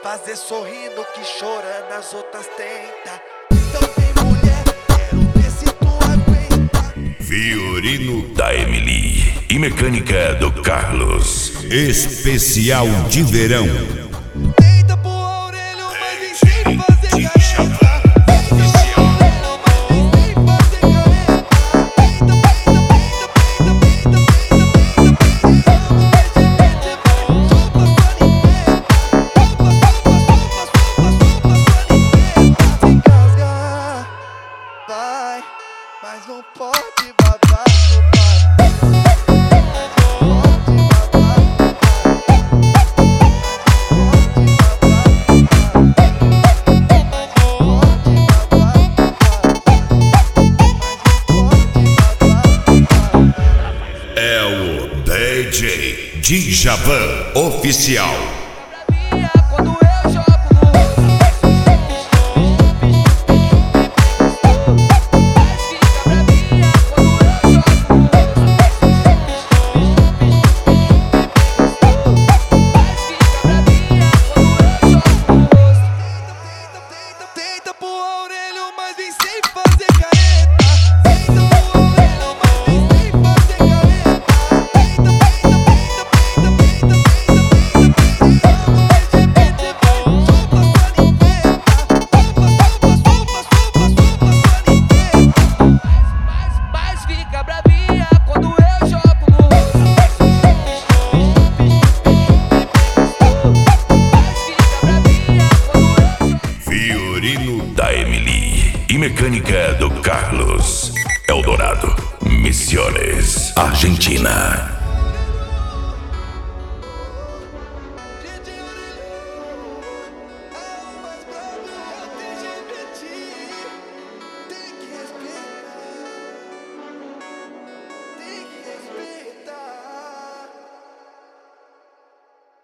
fazer sorrindo que chorando as outras tenta. Então vem mulher, quero ver se tu aguenta. Violino da Emily e mecânica do Carlos. Especial de verão. Deita pro orelho, mas vem sem fazer careta. Vai, mas não pode babar no É o DJ Djavan Oficial. Deita pro orelho, mas vem sem fazer careta. Deita pro orelho, mas vem sem fazer careta. Mas fica bravinha quando eu jogo no rosto. Violino da Emily e mecânica do Carlos. Eldorado, Misiones, Argentina.